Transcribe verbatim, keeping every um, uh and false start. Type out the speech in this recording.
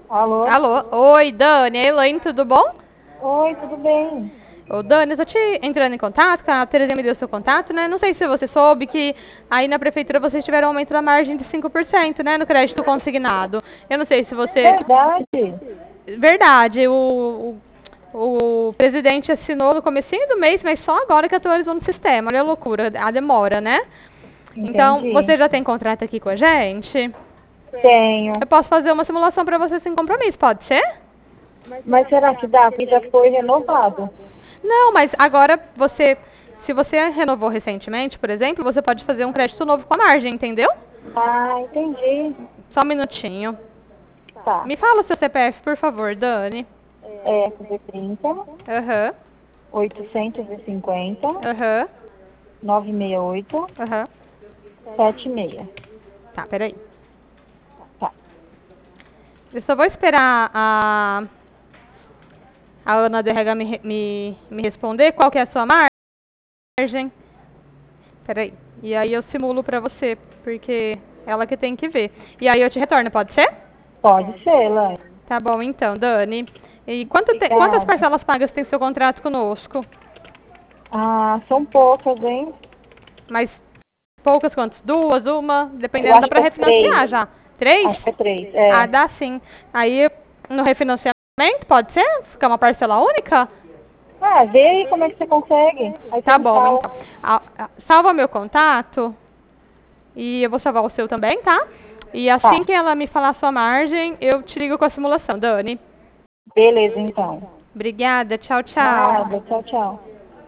Alô? Alô? Oi, Dani. É Elaine, tudo bom? Oi, tudo bem? Ô, Dani, eu tô te entrando em contato, que a Terezinha me deu seu contato, né? Não sei se você soube que aí na prefeitura vocês tiveram um aumento da margem de cinco por cento, né? No crédito consignado. Eu não sei se você... Verdade? Verdade, o, o, o presidente assinou no comecinho do mês, mas só agora que atualizou no sistema. Olha a loucura, a demora, né? Então, Entendi. você já tem contrato aqui com a gente? Tenho. Eu posso fazer uma simulação para você sem compromisso, pode ser? Mas será que dá? Porque já foi renovado. Não, mas agora você, se você renovou recentemente, por exemplo, você pode fazer um crédito novo com a margem, entendeu? Ah, entendi. Só um minutinho. Tá. Me fala o seu C P F, por favor, Dani. É F D trinta, Aham, oitocentos e cinquenta, aham, novecentos e sessenta e oito, aham. setenta e seis. Tá, peraí. Tá. Eu só vou esperar a, a Ana do R H me, re- me, me responder qual que é a sua margem. Peraí. E aí eu simulo pra você, porque ela que tem que ver. E aí eu te retorno, pode ser? Pode ser, Laine. Tá bom, então, Dani. E quanto te- quantas Obrigada. parcelas pagas tem seu contrato conosco? Ah, são poucas, hein? Mais poucas quantas? Duas, uma? Eu Dependendo, dá acho que pra é três. refinanciar já. Três? Acho que é três. Ah, É. dá sim. Aí, no refinanciamento, pode ser? Ficar uma parcela única? Ah, vê aí como é que você consegue. Aí você Tá me bom, fala. então. Ah, ah, salva meu contato e eu vou salvar o seu também, tá? E assim Tá. que ela me falar a sua margem, eu te ligo com a simulação, Dani. Beleza, então. Obrigada, tchau, tchau. Nada. Tchau, tchau.